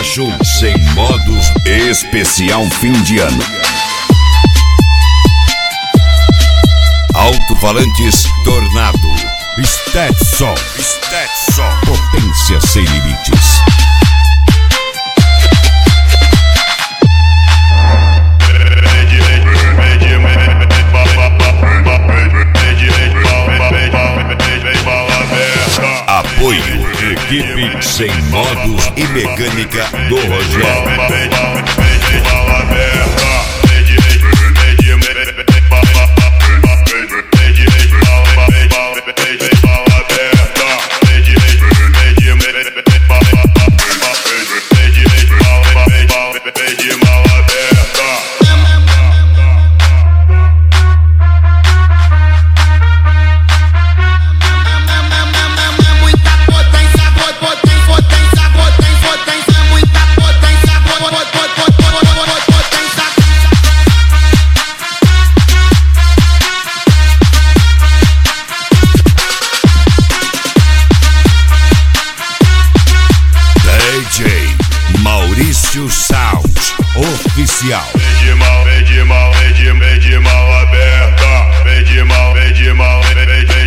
Show sem modos especial fim de ano. Alto-falantes Tornado. Stetson. Potência sem limites. Apoio, equipe sem modos e mecânica do Rogério. Maurício Sound Oficial. Vem de mal aberta, vem de mal,